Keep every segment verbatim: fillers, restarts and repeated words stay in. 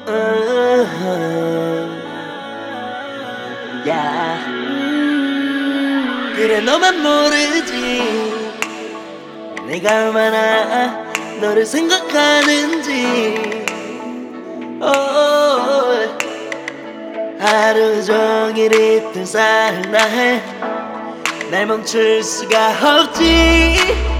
야 그래 너만 모르지 내가 얼마나 너를 생각하는지. oh, 하루 종일 있던 사랑날 날 멈출 수가 없지.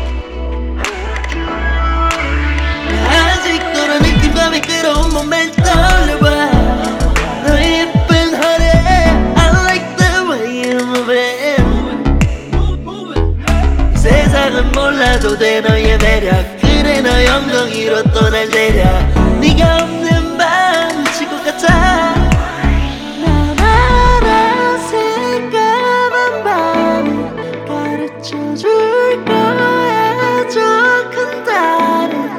아직도 너 느낌과 미끄러운 몸을 떠올려봐. 너의 예쁜 허리 I like the way you move it. 세상은 몰라도 돼 너의 매력. 그래 너의 엉덩이로 또 날 내려. 네가 없는 밤 미칠 것 같아. 난 알아 새까만 밤을 가르쳐줄 거야. 저 큰 달을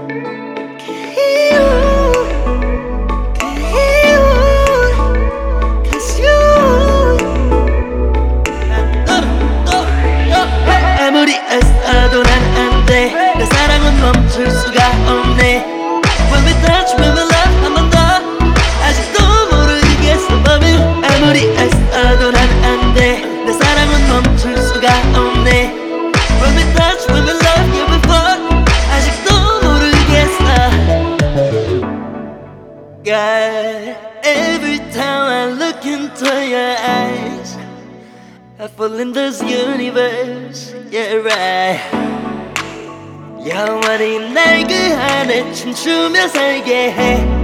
아무리 애써도 난 안 돼. 내 사랑은 멈출 수가 없네. When we touch, when we love 한 번 더 아직도 모르겠어 baby. 아무리 애써도 난 안 돼. 내 사랑은 멈출 수가 없네. When we touch, when we love you before 아직도 모르겠어. God, every time I look into your eyes I fall in this universe, yeah right. 영원히 날 그 안에 춤추며 살게 해.